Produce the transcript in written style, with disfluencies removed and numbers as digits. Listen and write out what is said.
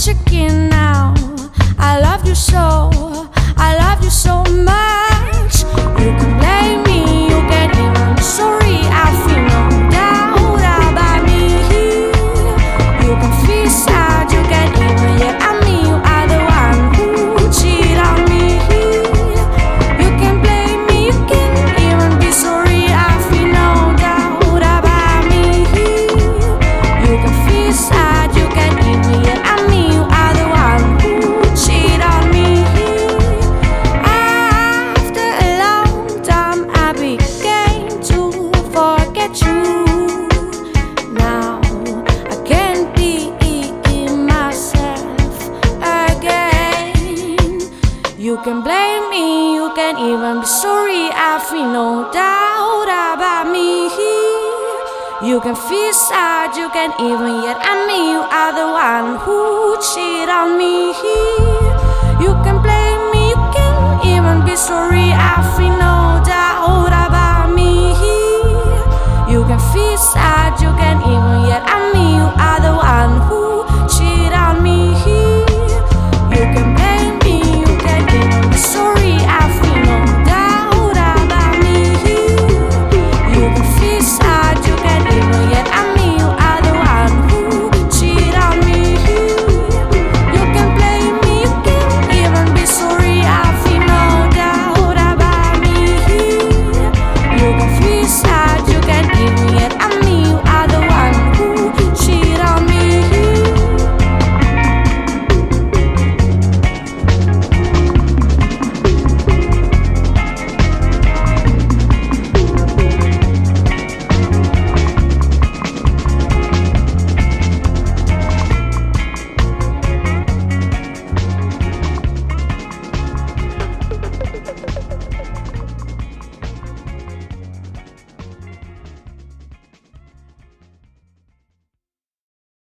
chicken now. I love you so, I love you so much. You can blame me, you can even be sorry. I feel no doubt about me. You can feel sad, you can even yet at me. You are the one who cheated on me. You can blame me, you can even be sorry. I feel no doubt about me. You can feel sad, you can even yet at me. You are the one who cheated on me. After a long time I began to forget you. Now I can't be myself again. You can blame me, you can even be sorry. I feel no doubt about me. You can feel sad, you can even yet at me. You are the one who cheated on me. You can blame me, you can even be sorry. I feel no doubt about me. You can feel sad, you can even